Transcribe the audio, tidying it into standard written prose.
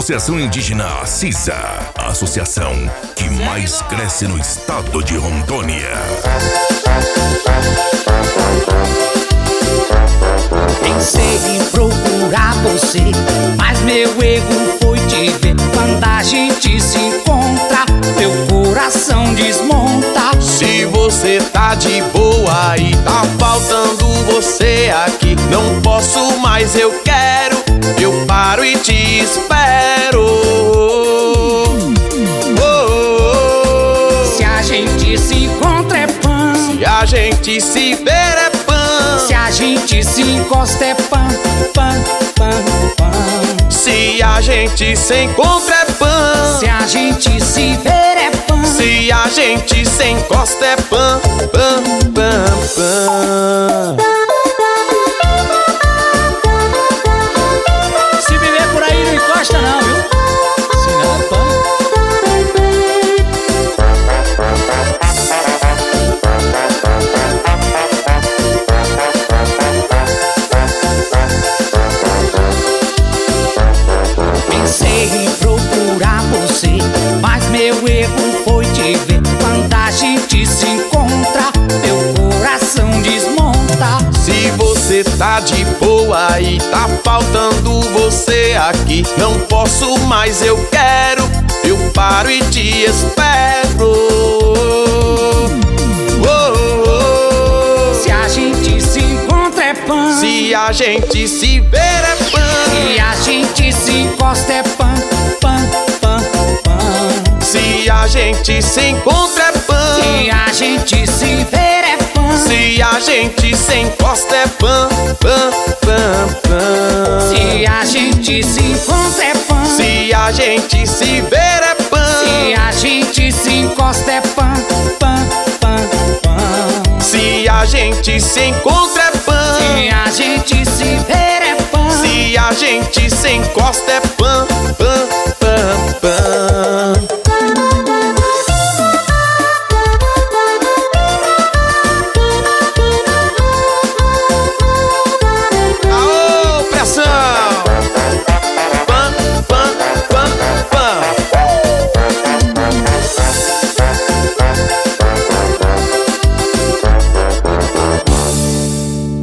Associação Indígena CISA, a associação que mais cresce no estado de Rondônia. Pensei em procurar você, mas meu erro foi te ver. Quando a gente se encontra, meu coração desmonta. Se você tá de boa e tá faltando você aqui, não posso mais, eu quero, eu paro e te espero. Se a gente se encontra é pão, Se a gente se ver é pão, se a gente se encosta é pão, pão, pão, pão. se a gente se encontra é pão, Se a gente se ver é pão, se a gente se encosta é pão, pão, pão, pão. se viver por aí não encosta não, viu? Senão é pão. Pensei em procurar você, mas meu erro foi te ver. Quando a gente se encontra, meu coração desmonta. Se você tá de boa e tá faltando você aqui, não posso mais, eu quero, eu paro e te espero. Se a gente se encontra é pão, Se a gente se ver é pão, se a gente se encosta é pão, pão, pão, pão. se a gente se encontra é pão, Se a gente se ver é pão, se a gente se encosta é pão, pão, pão, pão. se a gente se encontra é pão, Se a gente se ver é pão, se a gente se encosta é pão, pão, pão, pão. se a gente se encontra é pão, Se a gente se ver é pão, se a gente se encosta é pão, pão, pão, pão.